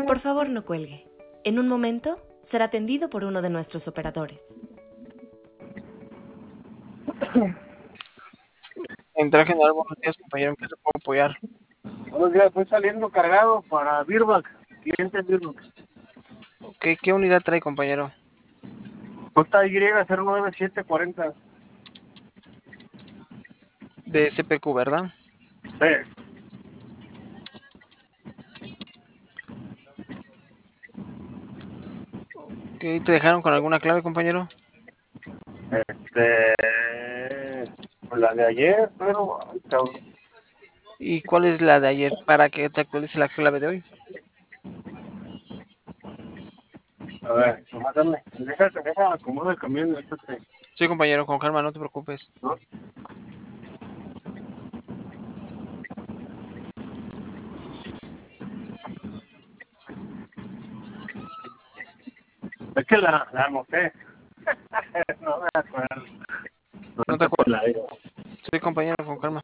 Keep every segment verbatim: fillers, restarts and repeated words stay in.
Por favor, no cuelgue. En un momento será atendido por uno de nuestros operadores. Central General, buenos días, compañero. ¿En qué te puedo apoyar? Buenos días, estoy saliendo cargado para Birback, cliente Birback. Ok, ¿qué unidad trae, compañero? J Y cero nueve siete cuatro cero. De C P Q, ¿verdad? Sí. Ok, ¿te dejaron con alguna clave, compañero? Este. Pues la de ayer, pero. Ay, cabrón. ¿Y cuál es la de ayer para que te actualice la clave de hoy? A ver, nomás dame. Deja, deja, acomodo el camión. Este, Sí, compañero, con calma, no te preocupes. ¿no? Es que la, la anoté. No me acuerdo. No te Ahorita te acuerdo. la digo. Sí, compañero, con calma.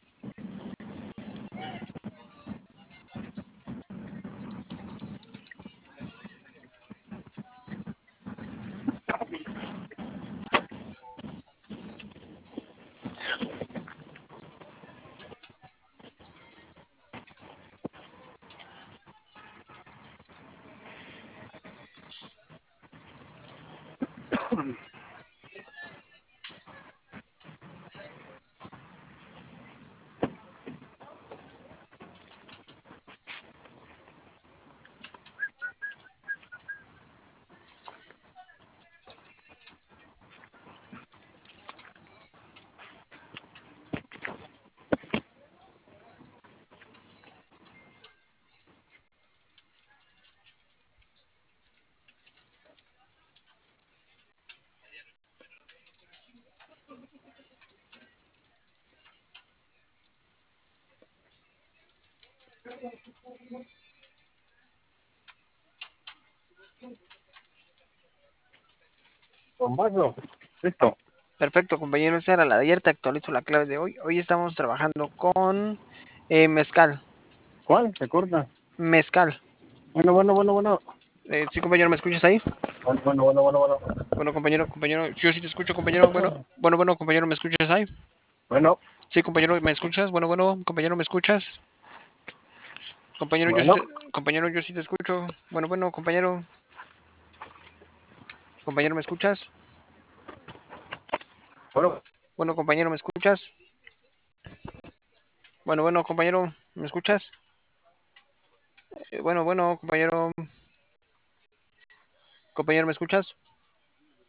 Tomás, listo. Perfecto, compañero, esa era la de ayer, te actualizo la clave de hoy. Hoy estamos trabajando con eh, mezcal. ¿Cuál? Se corta. Mezcal. Bueno, bueno, bueno, bueno. Eh, sí, compañero, ¿me escuchas ahí? Bueno, bueno, bueno, bueno, bueno. Bueno, compañero, compañero, yo sí te escucho, compañero. Bueno, bueno, bueno, compañero, ¿me escuchas ahí? Bueno, Sí, compañero, ¿me escuchas? Bueno, bueno, compañero, ¿me escuchas? Compañero, yo sí bueno, te, compañero, yo sí te escucho. Bueno, bueno, compañero. Compañero, ¿me escuchas? bueno. Bueno, compañero, ¿me escuchas? Bueno, bueno, compañero, ¿me escuchas? Eh, bueno, bueno, compañero. Compañero, ¿me escuchas?